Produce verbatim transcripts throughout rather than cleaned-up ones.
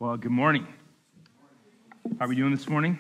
Well, good morning. How are we doing this morning?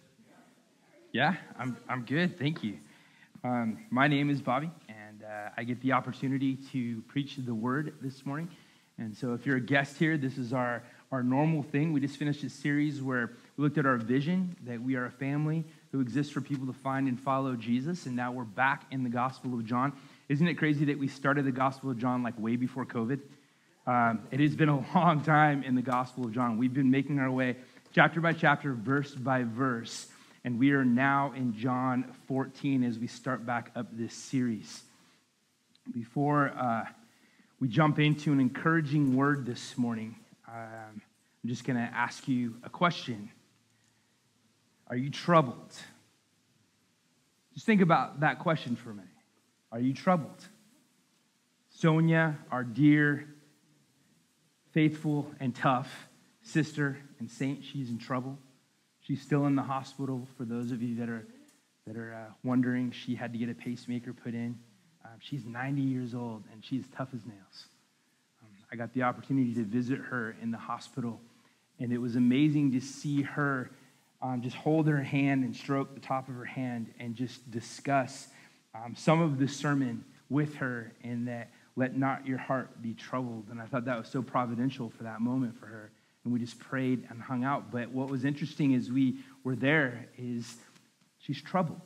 Yeah, I'm I'm good, thank you. Um, my name is Bobby, and uh, I get the opportunity to preach the word this morning. And so if you're a guest here, this is our, our normal thing. We just finished a series where we looked at our vision, that we are a family who exists for people to find and follow Jesus, and now we're back in the Gospel of John. Isn't it crazy that we started the Gospel of John like way before COVID? Um, it has been a long time in the Gospel of John. We've been making our way chapter by chapter, verse by verse, and we are now in John fourteen as we start back up this series. Before uh, we jump into an encouraging word this morning, um, I'm just going to ask you a question. Are you troubled? Just think about that question for a minute. Are you troubled? Sonia, our dear, faithful and tough sister and saint, she's in trouble. She's still in the hospital. For those of you that are that are uh, wondering, she had to get a pacemaker put in. Um, she's ninety years old, and she's tough as nails. Um, I got the opportunity to visit her in the hospital, and it was amazing to see her um, just hold her hand and stroke the top of her hand and just discuss um, some of the sermon with her, and that let not your heart be troubled. And I thought that was so providential for that moment for her. And we just prayed and hung out. But what was interesting as we were there is she's troubled.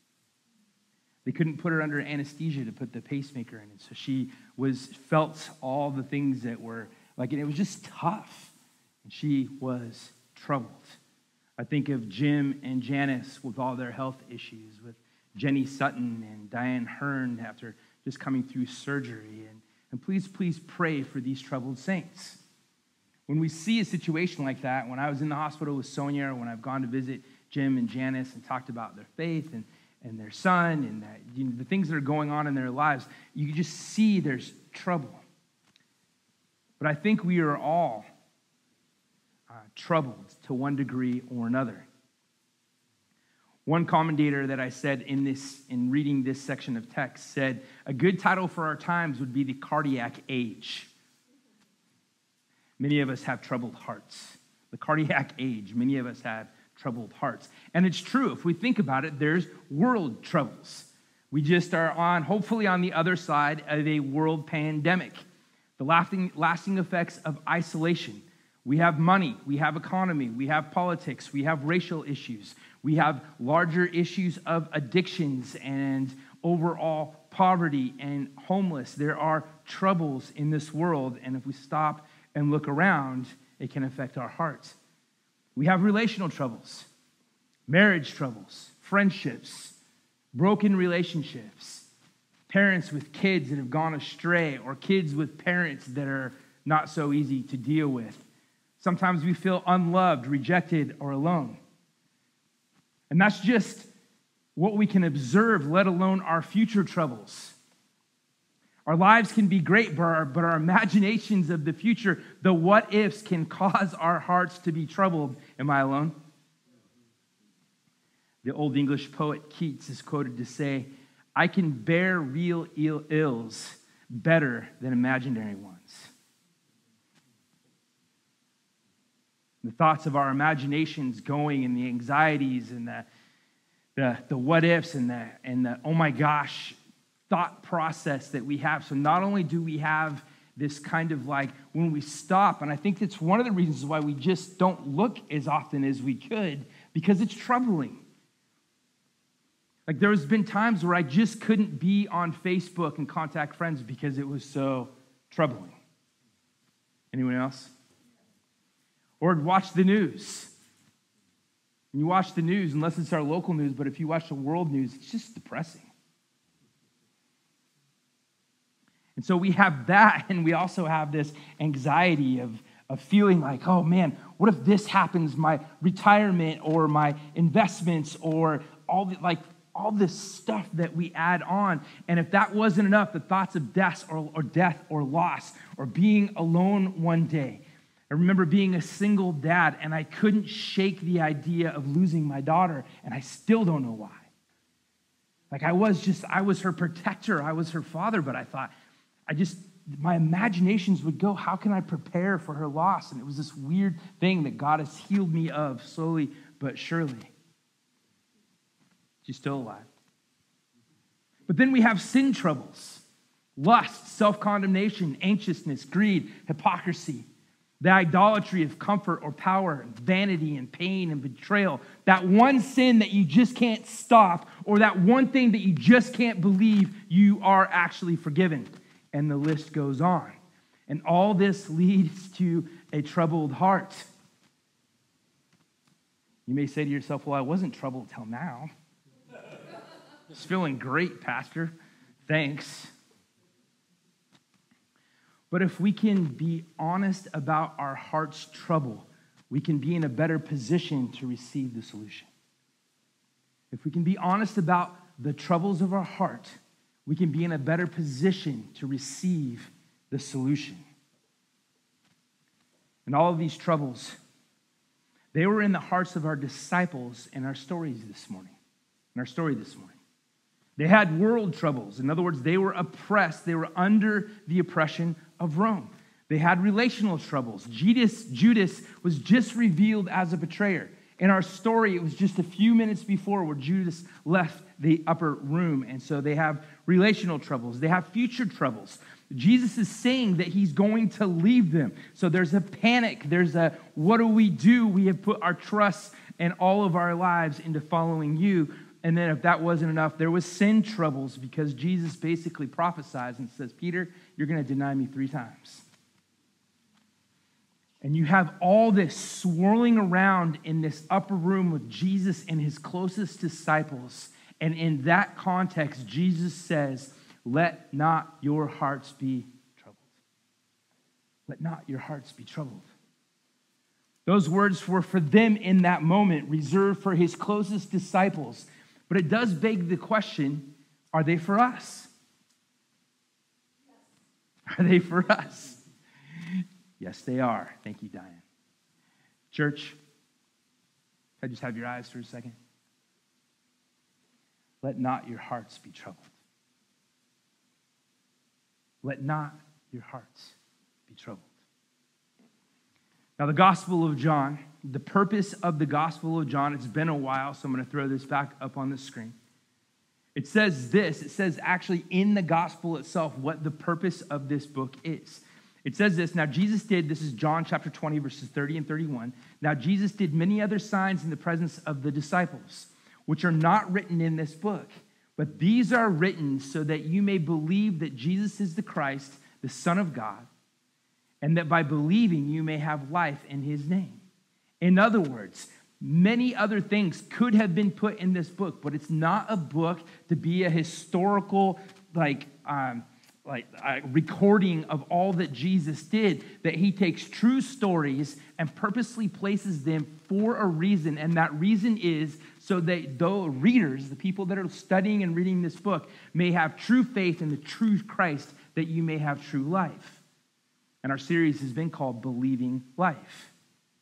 They couldn't put her under anesthesia to put the pacemaker in. And so she was felt all the things that were like, and it was just tough. And she was troubled. I think of Jim and Janice with all their health issues, with Jenny Sutton and Diane Hearn after just coming through surgery. And, and please, please pray for these troubled saints. When we see a situation like that, when I was in the hospital with Sonia, or when I've gone to visit Jim and Janice and talked about their faith and, and their son and that, you know, the things that are going on in their lives, you just see there's trouble. But I think we are all uh, troubled to one degree or another. One commentator that I said in this, in reading this section of text said, a good title for our times would be the cardiac age. Many of us have troubled hearts. The cardiac age, many of us have troubled hearts. And it's true, if we think about it, there's world troubles. We just are on, hopefully on the other side of a world pandemic. The lasting, lasting effects of isolation. We have money, we have economy, we have politics, we have racial issues. We have larger issues of addictions and overall poverty and homeless. There are troubles in this world, and if we stop and look around, it can affect our hearts. We have relational troubles, marriage troubles, friendships, broken relationships, parents with kids that have gone astray, or kids with parents that are not so easy to deal with. Sometimes we feel unloved, rejected, or alone. And that's just what we can observe, let alone our future troubles. Our lives can be great, but our, but our imaginations of the future, the what-ifs, can cause our hearts to be troubled. Am I alone? The Old English poet Keats is quoted to say, I can bear real ill ills better than imaginary ones. The thoughts of our imaginations going, and the anxieties and the the, the what ifs and the and the oh my gosh thought process that we have. So not only do we have this kind of like when we stop, and I think that's one of the reasons why we just don't look as often as we could, because it's troubling. Like there's been times where I just couldn't be on Facebook and contact friends because it was so troubling. Anyone else? Or watch the news. You watch the news, unless it's our local news, but if you watch the world news, it's just depressing. And so we have that, and we also have this anxiety of, of feeling like, oh man, what if this happens, my retirement or my investments or all the, like all this stuff that we add on. And if that wasn't enough, the thoughts of death or, or death or loss or being alone one day. I remember being a single dad, and I couldn't shake the idea of losing my daughter, and I still don't know why. Like I was just, I was her protector, I was her father, but I thought, I just my imaginations would go, how can I prepare for her loss? And it was this weird thing that God has healed me of slowly but surely. She's still alive. But then we have sin troubles, lust, self-condemnation, anxiousness, greed, hypocrisy, the idolatry of comfort or power, vanity and pain and betrayal, that one sin that you just can't stop, or that one thing that you just can't believe you are actually forgiven. And the list goes on. And all this leads to a troubled heart. You may say to yourself, well, I wasn't troubled till now. Just feeling great, Pastor. Thanks. But if we can be honest about our heart's trouble, we can be in a better position to receive the solution. If we can be honest about the troubles of our heart, we can be in a better position to receive the solution. And all of these troubles, they were in the hearts of our disciples in our stories this morning, in our story this morning. They had world troubles. In other words, they were oppressed. They were under the oppression of Rome. They had relational troubles. Judas, Judas was just revealed as a betrayer. In our story, it was just a few minutes before where Judas left the upper room. And so they have relational troubles. They have future troubles. Jesus is saying that he's going to leave them. So there's a panic. There's a, what do we do? We have put our trust and all of our lives into following you. And then if that wasn't enough, there was sin troubles because Jesus basically prophesies and says, Peter, you're going to deny me three times. And you have all this swirling around in this upper room with Jesus and his closest disciples. And in that context, Jesus says, let not your hearts be troubled. Let not your hearts be troubled. Those words were for them in that moment, reserved for his closest disciples. But it does beg the question, are they for us? Are they for us? Yes, they are. Thank you, Diane. Church, can I just have your eyes for a second? Let not your hearts be troubled. Let not your hearts be troubled. Now, the Gospel of John, the purpose of the Gospel of John, it's been a while, so I'm going to throw this back up on the screen. It says this, it says actually in the Gospel itself what the purpose of this book is. It says this, now Jesus did, this is John chapter twenty, verses thirty and thirty-one. Now Jesus did many other signs in the presence of the disciples, which are not written in this book. But these are written so that you may believe that Jesus is the Christ, the Son of God, and that by believing you may have life in his name. In other words, many other things could have been put in this book, but it's not a book to be a historical, like, um, like a recording of all that Jesus did, that he takes true stories and purposely places them for a reason, and that reason is so that the readers, the people that are studying and reading this book, may have true faith in the true Christ, that you may have true life. And our series has been called Believing Life.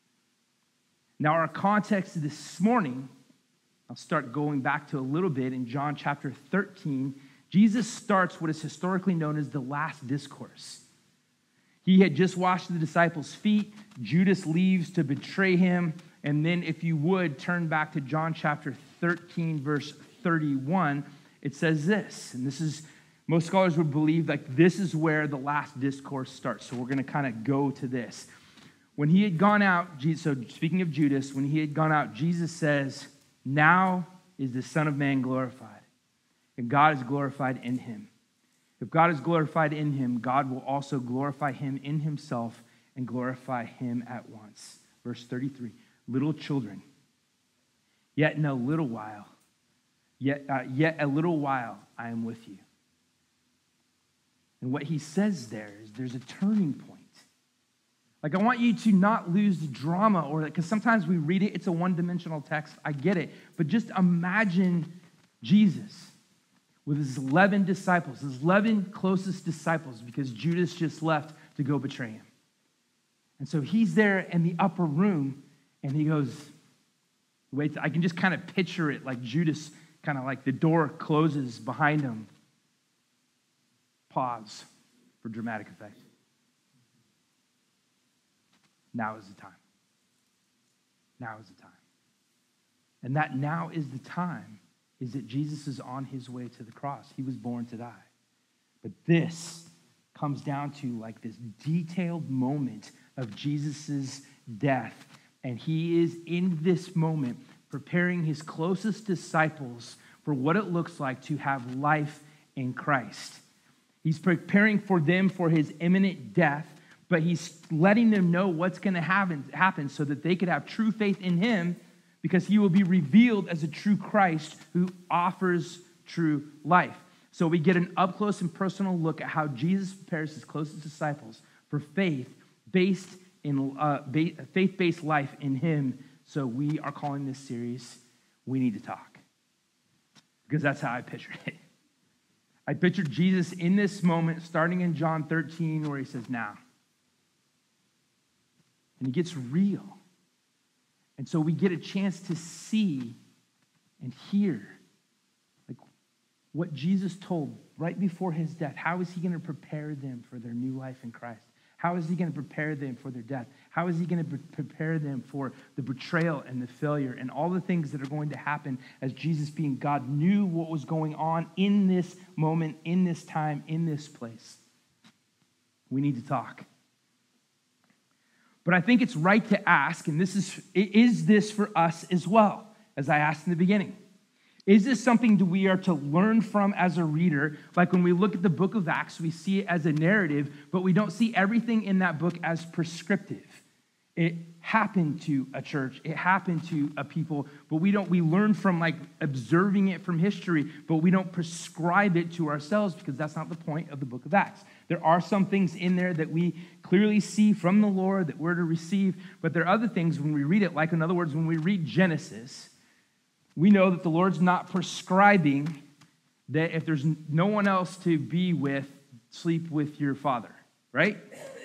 Now, our context this morning, I'll start going back to a little bit in John chapter thirteen. Jesus starts what is historically known as the last discourse. He had just washed the disciples' feet. Judas leaves to betray him. And then if you would, turn back to John chapter thirteen, verse thirty-one. It says this, and this is, most scholars would believe like this is where the last discourse starts. So we're going to kind of go to this. When he had gone out, so speaking of Judas, when he had gone out, Jesus says, now is the Son of Man glorified, and God is glorified in him. If God is glorified in him, God will also glorify him in himself and glorify him at once. Verse thirty-three, little children, yet in a little while, yet, uh, yet a little while I am with you. And what he says there is there's a turning point. Like, I want you to not lose the drama, or because sometimes we read it, it's a one-dimensional text. I get it. But just imagine Jesus with his eleven disciples, his eleven closest disciples, because Judas just left to go betray him. And so he's there in the upper room, and he goes, wait, I can just kind of picture it like Judas, kind of like the door closes behind him. Pause for dramatic effect. Now is the time. Now is the time. And that now is the time is that Jesus is on his way to the cross. He was born to die. But this comes down to like this detailed moment of Jesus's death. And he is in this moment preparing his closest disciples for what it looks like to have life in Christ. He's preparing for them for his imminent death, but he's letting them know what's going to happen, happen so that they could have true faith in him, because he will be revealed as a true Christ who offers true life. So we get an up-close and personal look at how Jesus prepares his closest disciples for faith based in uh, faith-based life in him. So we are calling this series, We Need to Talk. Because that's how I pictured it. I pictured Jesus in this moment, starting in John thirteen, where he says, now. And he gets real. And so we get a chance to see and hear like what Jesus told right before his death. How is he going to prepare them for their new life in Christ? How is he going to prepare them for their death? How is he going to prepare them for the betrayal and the failure and all the things that are going to happen as Jesus, being God, knew what was going on in this moment, in this time, in this place? We need to talk. But I think it's right to ask, and this is, is this for us as well, as I asked in the beginning? Is this something that we are to learn from as a reader? Like when we look at the book of Acts, we see it as a narrative, but we don't see everything in that book as prescriptive. It happened to a church, it happened to a people, but we don't, we learn from like observing it from history, but we don't prescribe it to ourselves, because that's not the point of the book of Acts. There are some things in there that we clearly see from the Lord that we're to receive, but there are other things when we read it, like in other words, when we read Genesis, we know that the Lord's not prescribing that if there's no one else to be with, sleep with your father, right?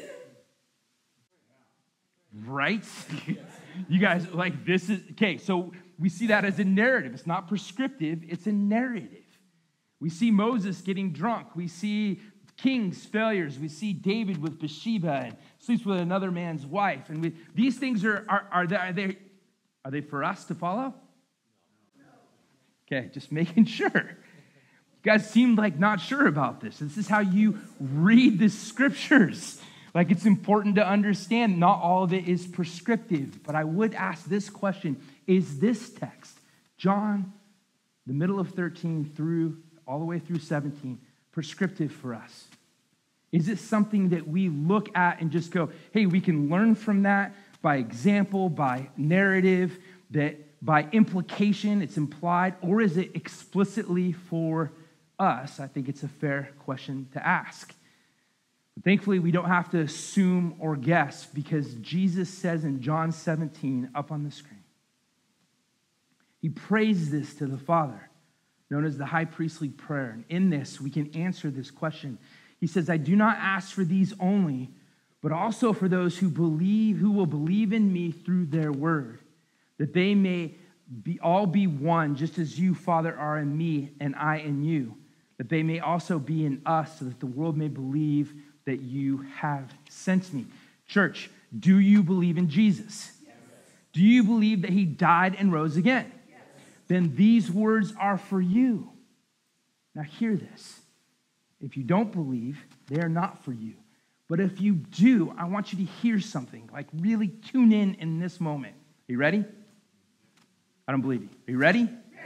Right? You guys, like this is, okay, so we see that as a narrative. It's not prescriptive, it's a narrative. We see Moses getting drunk. We see kings' failures. We see David with Bathsheba and sleeps with another man's wife. And we, these things are, are, are, they, are, they, are they for us to follow? Okay, just making sure. You guys seem like not sure about this. This is how you read the scriptures. Like it's important to understand not all of it is prescriptive. But I would ask this question: is this text, John, the middle of thirteen through all the way through seventeen, prescriptive for us? Is it something that we look at and just go, hey, we can learn from that by example, by narrative, that by implication it's implied, or is it explicitly for us? I think it's a fair question to ask. But thankfully, we don't have to assume or guess, because Jesus says in John seventeen, up on the screen, he prays this to the Father, known as the high priestly prayer. And in this, we can answer this question. He says, I do not ask for these only, but also for those who believe, who will believe in me through their word, that they may be all be one, just as you, Father, are in me and I in you, that they may also be in us, so that the world may believe that you have sent me. Church, do you believe in Jesus? Yes. Do you believe that he died and rose again? Yes. Then these words are for you. Now hear this. If you don't believe, they are not for you. But if you do, I want you to hear something. Like really tune in in this moment. Are you ready? I don't believe you. Are you ready? Yes.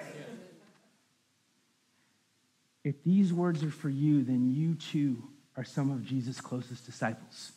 If these words are for you, then you too are some of Jesus' closest disciples.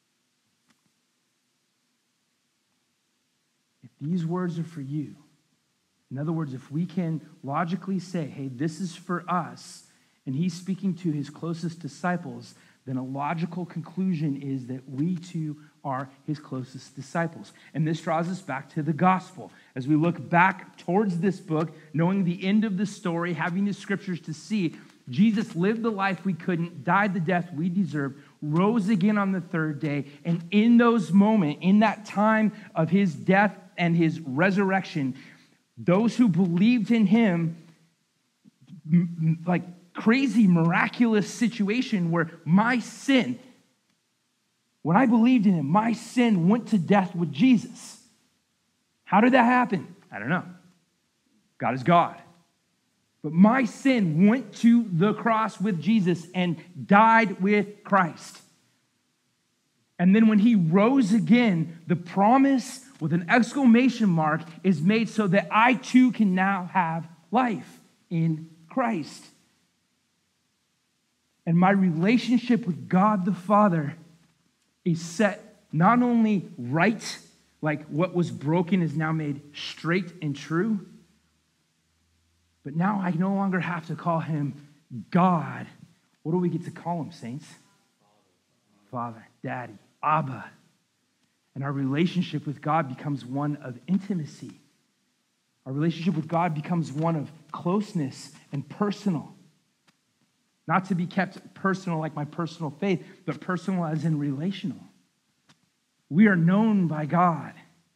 If these words are for you, in other words, if we can logically say, hey, this is for us, and he's speaking to his closest disciples, then a logical conclusion is that we too are his closest disciples. And this draws us back to the gospel. As we look back towards this book, knowing the end of the story, having the scriptures to see, Jesus lived the life we couldn't, died the death we deserved, rose again on the third day. And in those moments, in that time of his death and his resurrection, those who believed in him, like, crazy, miraculous situation where my sin, when I believed in him, my sin went to death with Jesus. How did that happen? I don't know. God is God. But my sin went to the cross with Jesus and died with Christ. And then when he rose again, the promise with an exclamation mark is made so that I too can now have life in Christ. And my relationship with God the Father is set not only right, like what was broken is now made straight and true, but now I no longer have to call him God. What do we get to call him, saints? Father, Daddy, Abba. And our relationship with God becomes one of intimacy. Our relationship with God becomes one of closeness and personal. Not to be kept personal like my personal faith, but personal as in relational. We are known by God.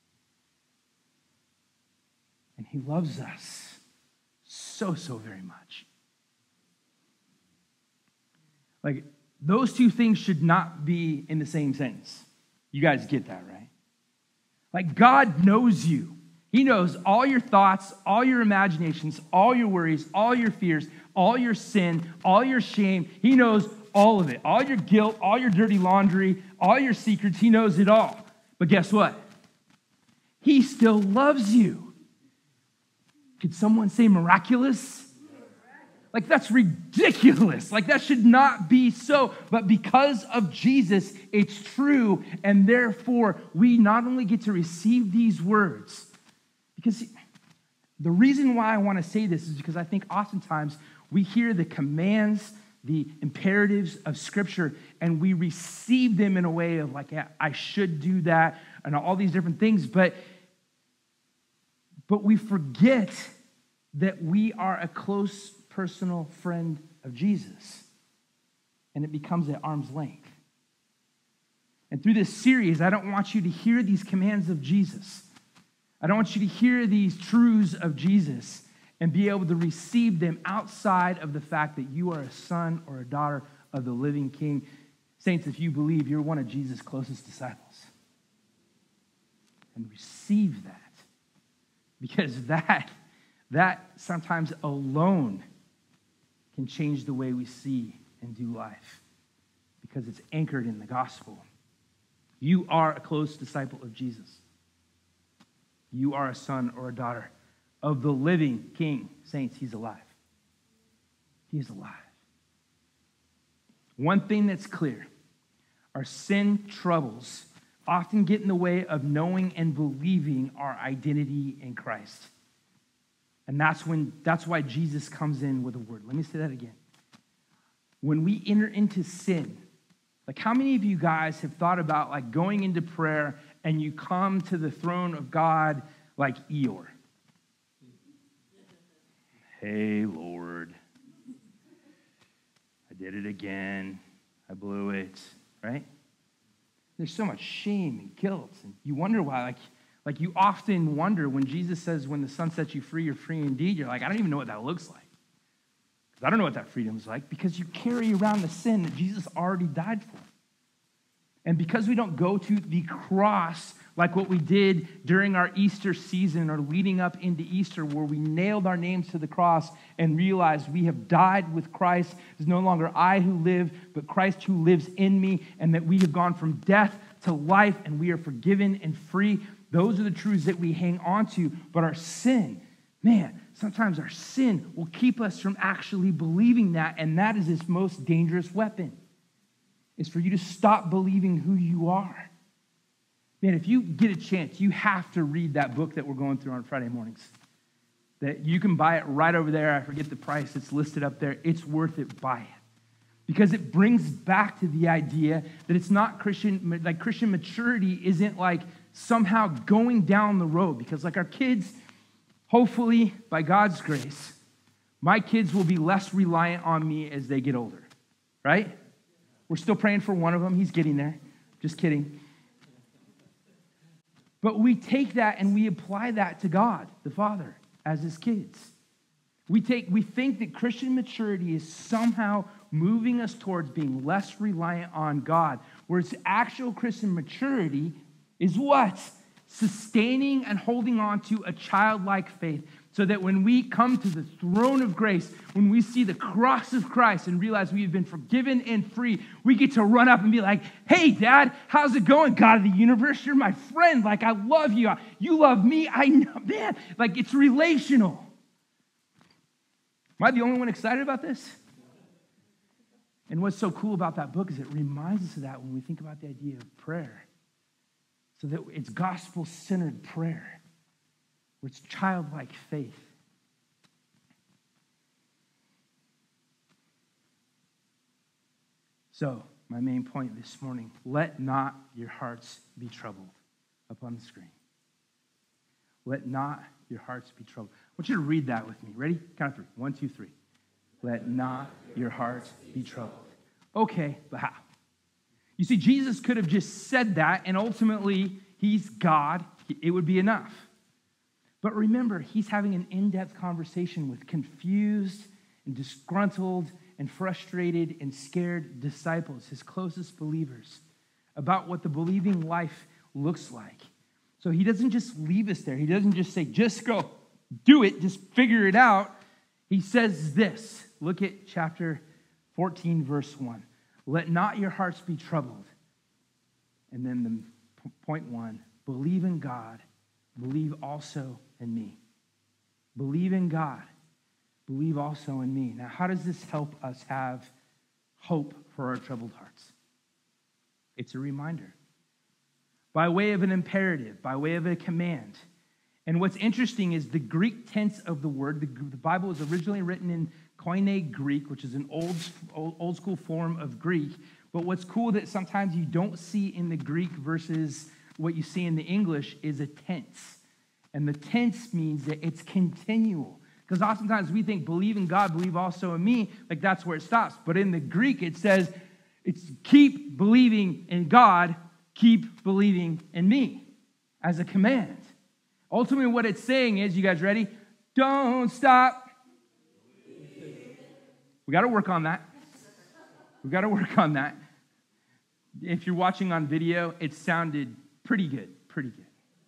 And he loves us so, so very much. Like, those two things should not be in the same sentence. You guys get that, right? Like, God knows you. He knows all your thoughts, all your imaginations, all your worries, all your fears, all your sin, all your shame. He knows all of it. All your guilt, all your dirty laundry, all your secrets. He knows it all. But guess what? He still loves you. Could someone say miraculous? Like, that's ridiculous. Like, that should not be so. But because of Jesus, it's true. And therefore, we not only get to receive these words, because the reason why I want to say this is because I think oftentimes we hear the commands, the imperatives of Scripture, and we receive them in a way of like, yeah, I should do that, and all these different things. But, but we forget that we are a close personal friend of Jesus, and it becomes at arm's length. And through this series, I don't want you to hear these commands of Jesus. I don't want you to hear these truths of Jesus and be able to receive them outside of the fact that you are a son or a daughter of the living King. Saints, if you believe, you're one of Jesus' closest disciples. And receive that. Because that, that sometimes alone can change the way we see and do life. Because it's anchored in the gospel. You are a close disciple of Jesus. You are a son or a daughter of the living King. Saints, he's alive. He is alive. One thing that's clear, our sin troubles often get in the way of knowing and believing our identity in Christ. And that's when that's why Jesus comes in with a word. Let me say that again. When we enter into sin, like how many of you guys have thought about like going into prayer and you come to the throne of God like Eeyore? Hey, Lord. I did it again. I blew it, right? There's so much shame and guilt. And you wonder why. Like, like you often wonder when Jesus says, when the Son sets you free, you're free indeed. You're like, I don't even know what that looks like. Because I don't know what that freedom is like. Because you carry around the sin that Jesus already died for. And because we don't go to the cross like what we did during our Easter season or leading up into Easter, where we nailed our names to the cross and realized we have died with Christ. It's no longer I who live, but Christ who lives in me, and that we have gone from death to life and we are forgiven and free. Those are the truths that we hang on to. But our sin, man, sometimes our sin will keep us from actually believing that, and that is its most dangerous weapon. Is for you to stop believing who you are. Man, if you get a chance, you have to read that book that we're going through on Friday mornings. That you can buy it right over there. I forget the price. It's listed up there. It's worth it. Buy it. Because it brings back to the idea that it's not Christian, like Christian maturity isn't like somehow going down the road. Because like our kids, hopefully, by God's grace, my kids will be less reliant on me as they get older. Right? We're still praying for one of them. He's getting there. Just kidding. But we take that and we apply that to God, the Father, as his kids. We take we think that Christian maturity is somehow moving us towards being less reliant on God, whereas actual Christian maturity is what? Sustaining and holding on to a childlike faith, so that when we come to the throne of grace, when we see the cross of Christ and realize we have been forgiven and free, we get to run up and be like, hey, Dad, how's it going? God of the universe, you're my friend. Like, I love you. You love me. I know, man. Like, it's relational. Am I the only one excited about this? And what's so cool about that book is it reminds us of that when we think about the idea of prayer. So that it's gospel-centered prayer, where it's childlike faith. So, my main point this morning, let not your hearts be troubled. Up on the screen. Let not your hearts be troubled. I want you to read that with me. Ready? Count of three. One, two, three. Let not your hearts be troubled. Okay, but how? You see, Jesus could have just said that, and ultimately, he's God. It would be enough. But remember, he's having an in-depth conversation with confused and disgruntled and frustrated and scared disciples, his closest believers, about what the believing life looks like. So he doesn't just leave us there. He doesn't just say, just go do it, just figure it out. He says this. Look at chapter fourteen, verse one. Let not your hearts be troubled. And then the point one, believe in God, believe also in me. Believe in God, believe also in me. Now, how does this help us have hope for our troubled hearts? It's a reminder. By way of an imperative, by way of a command. And what's interesting is the Greek tense of the word. The, the Bible was originally written in Koine Greek, which is an old, old, old school form of Greek. But what's cool that sometimes you don't see in the Greek versus what you see in the English is a tense. And the tense means that it's continual. Because oftentimes we think, believe in God, believe also in me, like that's where it stops. But in the Greek, it says, it's keep believing in God, keep believing in me, as a command. Ultimately, what it's saying is, you guys ready? Don't stop. We got to work on that. We got to work on that. If you're watching on video, it sounded pretty good, pretty good.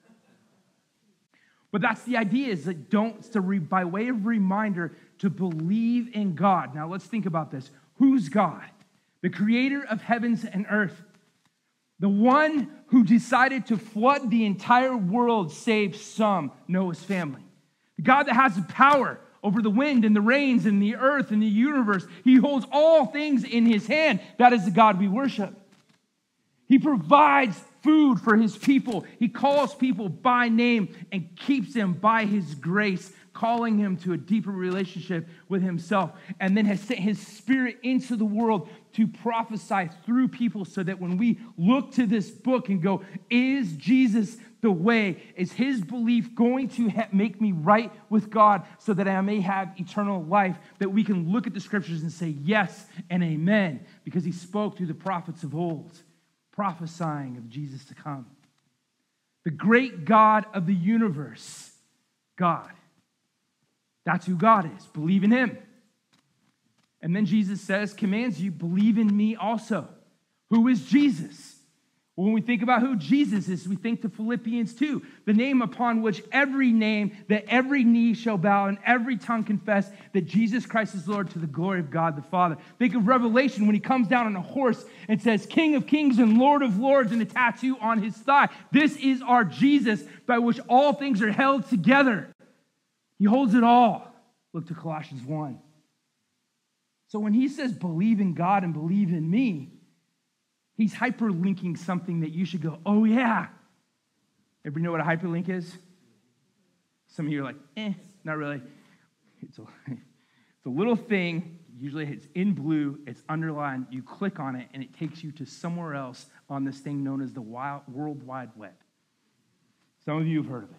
But that's the idea, is that don't, to re, by way of reminder, to believe in God. Now let's think about this. Who's God? The creator of heavens and earth. The one who decided to flood the entire world, save some, Noah's family. The God that has the power over the wind and the rains and the earth and the universe. He holds all things in his hand. That is the God we worship. He provides food for his people. He calls people by name and keeps them by his grace, calling him to a deeper relationship with himself, and then has sent his spirit into the world to prophesy through people, so that when we look to this book and go, is Jesus the way? Is his belief going to ha- make me right with God so that I may have eternal life? That we can look at the scriptures and say yes and amen, because he spoke through the prophets of old, prophesying of Jesus to come. The great God of the universe, God. That's who God is. Believe in him. And then Jesus says, commands you, believe in me also. Who is Jesus? When we think about who Jesus is, we think to Philippians two, the name upon which every name, that every knee shall bow and every tongue confess that Jesus Christ is Lord, to the glory of God the Father. Think of Revelation when he comes down on a horse and says, King of kings and Lord of lords, and a tattoo on his thigh. This is our Jesus, by which all things are held together. He holds it all. Look to Colossians one. So when he says believe in God and believe in me, he's hyperlinking something that you should go, oh yeah. Everybody know what a hyperlink is? Some of you are like, eh, not really. It's a, it's a little thing. Usually it's in blue. It's underlined. You click on it, and it takes you to somewhere else on this thing known as the wild, World Wide Web. Some of you have heard of it.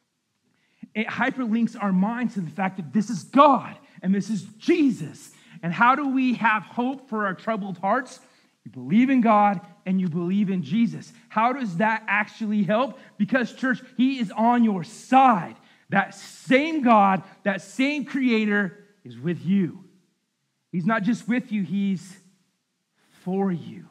It hyperlinks our minds to the fact that this is God and this is Jesus. And how do we have hope for our troubled hearts? You believe in God and you believe in Jesus. How does that actually help? Because, church, he is on your side. that same God, that same creator is with you. He's not just with you, he's for you.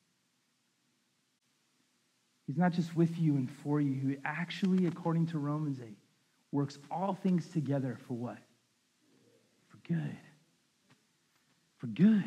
He's not just with you and for you. He actually, according to Romans eight, works all things together for what? For good. For good.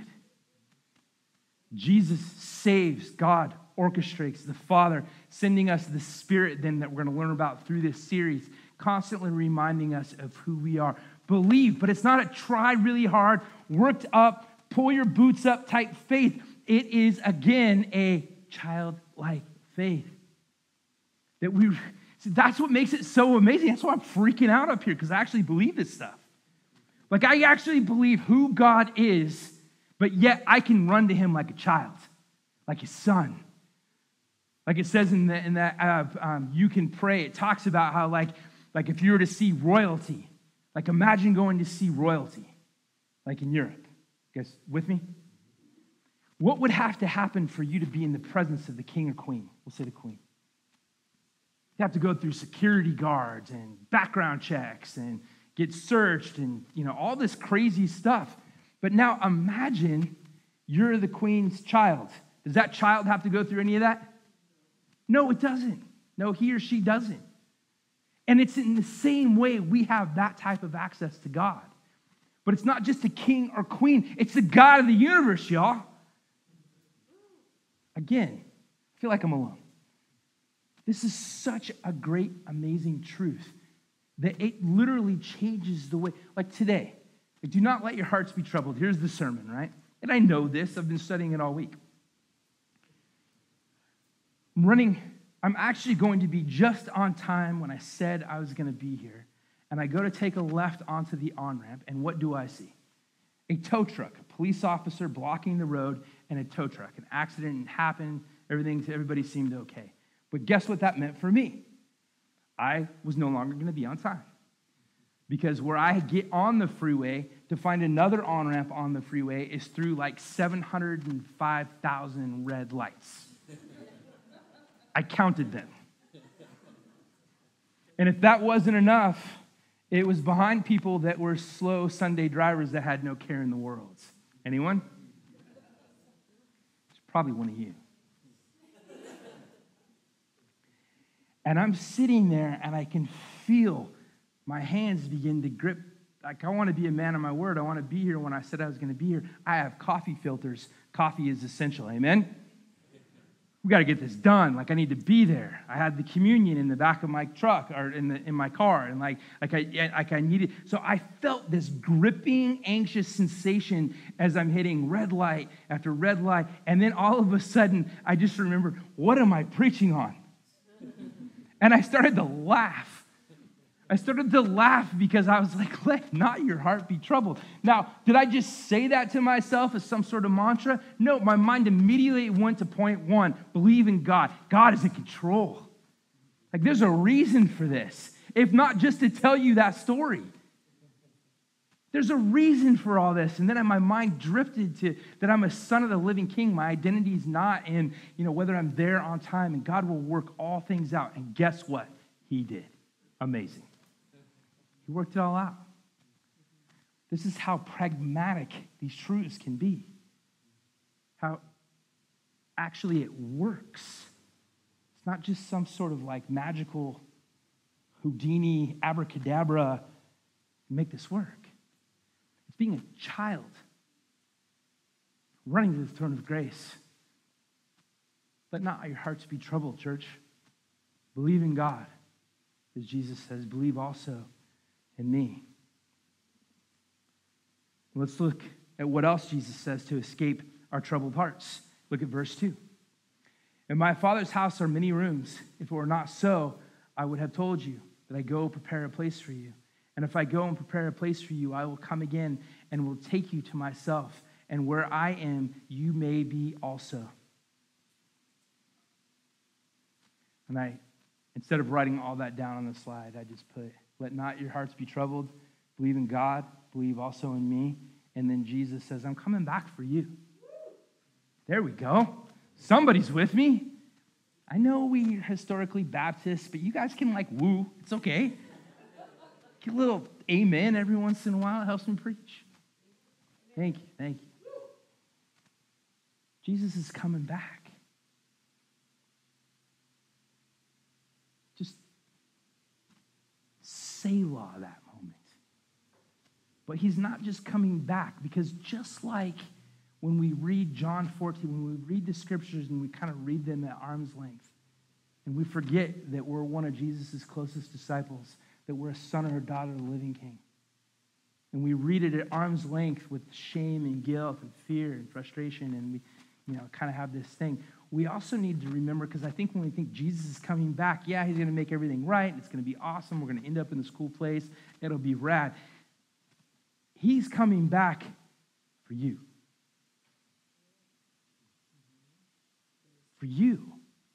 Jesus saves. God orchestrates. The Father sending us the Spirit then that we're going to learn about through this series, constantly reminding us of who we are. Believe, but it's not a try really hard, worked up, pull your boots up type faith. It is, again, a childlike faith. That we, see, that's what makes it so amazing. That's why I'm freaking out up here, because I actually believe this stuff. Like, I actually believe who God is, but yet I can run to him like a child, like his son. Like it says in, the, in that, uh, um, you can pray. It talks about how, like, like if you were to see royalty, like imagine going to see royalty, like in Europe. You guys with me? What would have to happen for you to be in the presence of the king or queen? We'll say the queen. You have to go through security guards and background checks and get searched and, you know, all this crazy stuff. But now imagine you're the queen's child. Does that child have to go through any of that? No, it doesn't. No, he or she doesn't. And it's in the same way we have that type of access to God. But it's not just a king or queen. It's the God of the universe, y'all. Again, I feel like I'm alone. This is such a great, amazing truth that it literally changes the way. Like today, like, do not let your hearts be troubled. Here's the sermon, right? And I know this. I've been studying it all week. I'm running. I'm actually going to be just on time when I said I was going to be here. And I go to take a left onto the on-ramp, and what do I see? A tow truck, a police officer blocking the road, and a tow truck. An accident happened. Everything, everybody seemed okay. But guess what that meant for me? I was no longer going to be on time. Because where I get on the freeway to find another on-ramp on the freeway is through like seven hundred five thousand red lights. I counted them. And if that wasn't enough, it was behind people that were slow Sunday drivers that had no care in the world. Anyone? It's probably one of you. And I'm sitting there, and I can feel my hands begin to grip. Like, I want to be a man of my word. I want to be here when I said I was going to be here. I have coffee filters. Coffee is essential. Amen? We got to get this done. Like, I need to be there. I had the communion in the back of my truck or in the in my car, and like like I like I needed. So I felt this gripping, anxious sensation as I'm hitting red light after red light, and then all of a sudden, I just remembered, what am I preaching on? And I started to laugh. I started to laugh because I was like, let not your heart be troubled. Now, did I just say that to myself as some sort of mantra? No, my mind immediately went to point one, believe in God. God is in control. Like, there's a reason for this, if not just to tell you that story. There's a reason for all this. And then my mind drifted to that I'm a son of the living king. My identity is not in, you know, whether I'm there on time, and God will work all things out. And guess what? He did. Amazing. He worked it all out. This is how pragmatic these truths can be. How actually it works. It's not just some sort of like magical Houdini, abracadabra, make this work. It's being a child, running to the throne of grace. Let not your hearts be troubled, church. Believe in God. As Jesus says, believe also in me. Let's look at what else Jesus says to escape our troubled hearts. Look at verse two. In my Father's house are many rooms. If it were not so, I would have told you that I go prepare a place for you. And if I go and prepare a place for you, I will come again and will take you to myself. And where I am, you may be also. And I, instead of writing all that down on the slide, I just put, let not your hearts be troubled. Believe in God. Believe also in me. And then Jesus says, I'm coming back for you. There we go. Somebody's with me. I know we're historically Baptist, but you guys can like woo. It's okay. Get a little amen every once in a while. It helps me preach. Thank you, thank you. Jesus is coming back. Just Selah that moment. But he's not just coming back, because just like when we read John fourteen, when we read the scriptures and we kind of read them at arm's length, and we forget that we're one of Jesus' closest disciples, that we're a son or a daughter of the living King, and we read it at arm's length with shame and guilt and fear and frustration, and we, you know, kind of have this thing. We also need to remember, because I think when we think Jesus is coming back, yeah, he's going to make everything right, and it's going to be awesome. We're going to end up in this cool place. It'll be rad. He's coming back for you. For you.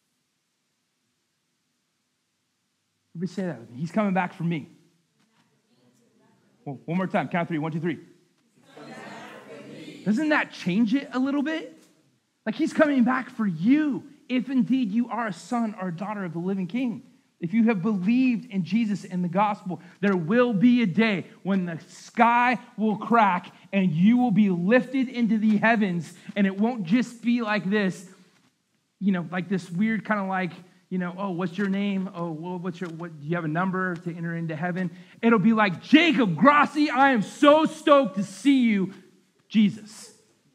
Everybody say that with me. He's coming back for me. Well, one more time. Count three. One, two, three. Doesn't that change it a little bit? Like, he's coming back for you, if indeed you are a son or a daughter of the living King. If you have believed in Jesus and the gospel, there will be a day when the sky will crack and you will be lifted into the heavens, and it won't just be like this, you know, like this weird kind of like, you know, oh, what's your name? Oh, well, what's your, what, do you have a number to enter into heaven? It'll be like, Jacob Grassi, I am so stoked to see you, Jesus.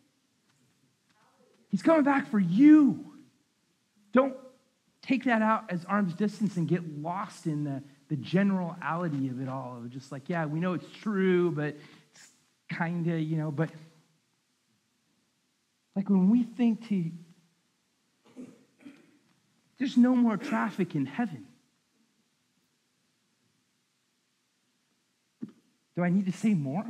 He's coming back for you. Don't take that out as arm's distance and get lost in the, the generality of it all. Of just like, yeah, we know it's true, but it's kind of, you know, but like when we think to, there's no more traffic in heaven. Do I need to say more?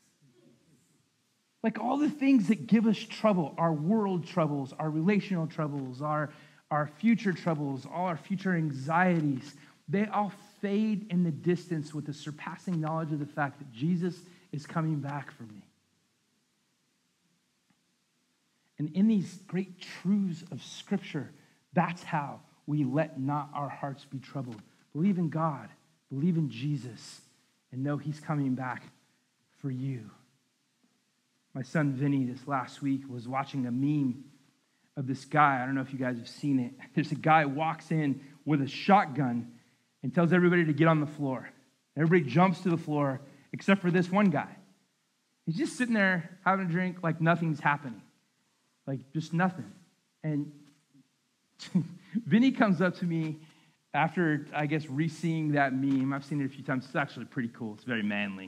Like all the things that give us trouble, our world troubles, our relational troubles, our, our future troubles, all our future anxieties, they all fade in the distance with the surpassing knowledge of the fact that Jesus is coming back for me. And in these great truths of Scripture, that's how we let not our hearts be troubled. Believe in God, believe in Jesus, and know he's coming back for you. My son Vinny this last week was watching a meme of this guy. I don't know if you guys have seen it. There's a guy who walks in with a shotgun and tells everybody to get on the floor. Everybody jumps to the floor except for this one guy. He's just sitting there having a drink like nothing's happening. Like just nothing. And Vinny comes up to me after, I guess, re-seeing that meme. I've seen it a few times. It's actually pretty cool. It's very manly.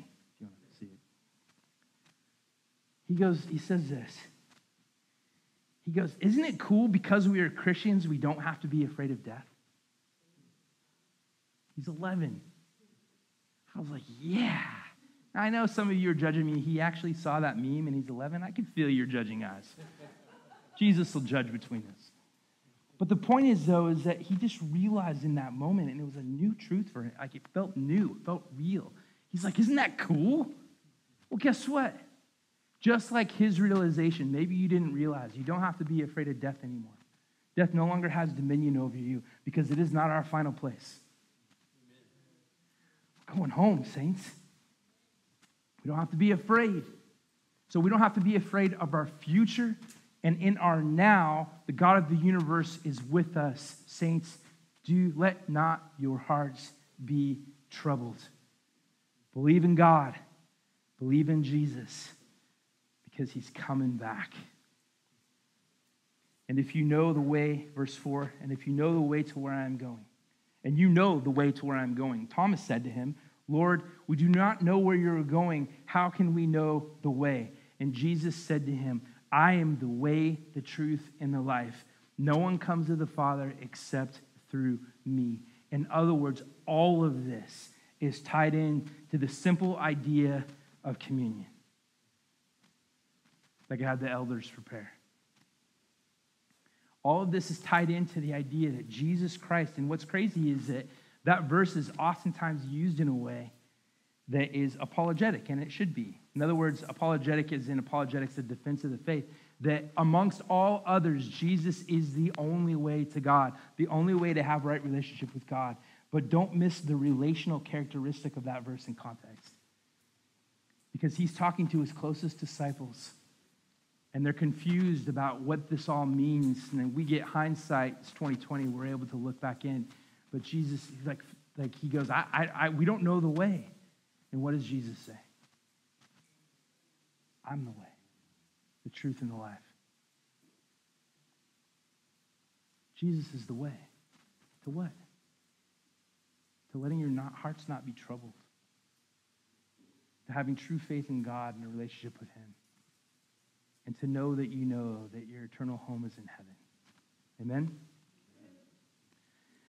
He goes, he says this. He goes, isn't it cool because we are Christians, we don't have to be afraid of death? He's eleven. I was like, yeah. I know some of you are judging me. He actually saw that meme and he's eleven. I can feel your judging eyes. Jesus will judge between us. But the point is, though, is that he just realized in that moment, and it was a new truth for him. Like, it felt new. It felt real. He's like, isn't that cool? Well, guess what? Just like his realization, maybe you didn't realize, you don't have to be afraid of death anymore. Death no longer has dominion over you because it is not our final place. We're going home, saints. We don't have to be afraid. So we don't have to be afraid of our future. And in our now, the God of the universe is with us. Saints, do let not your hearts be troubled. Believe in God. Believe in Jesus. Because he's coming back. And if you know the way, verse four, and if you know the way to where I am going, and you know the way to where I'm going, Thomas said to him, Lord, we do not know where you're going. How can we know the way? And Jesus said to him, I am the way, the truth, and the life. No one comes to the Father except through me. In other words, all of this is tied in to the simple idea of communion. Like I had the elders prepare. All of this is tied into the idea that Jesus Christ, and what's crazy is that that verse is oftentimes used in a way that is apologetic, and it should be. In other words, apologetic is in apologetics, the defense of the faith, that amongst all others, Jesus is the only way to God, the only way to have right relationship with God. But don't miss the relational characteristic of that verse in context. Because he's talking to his closest disciples, and they're confused about what this all means. And then we get hindsight, it's twenty twenty, we're able to look back in. But Jesus, he's like, like he goes, I, I, I, we don't know the way. And what does Jesus say? I'm the way, the truth, and the life. Jesus is the way. To what? To letting your not, hearts not be troubled. To having true faith in God and a relationship with him. And to know that you know that your eternal home is in heaven. Amen?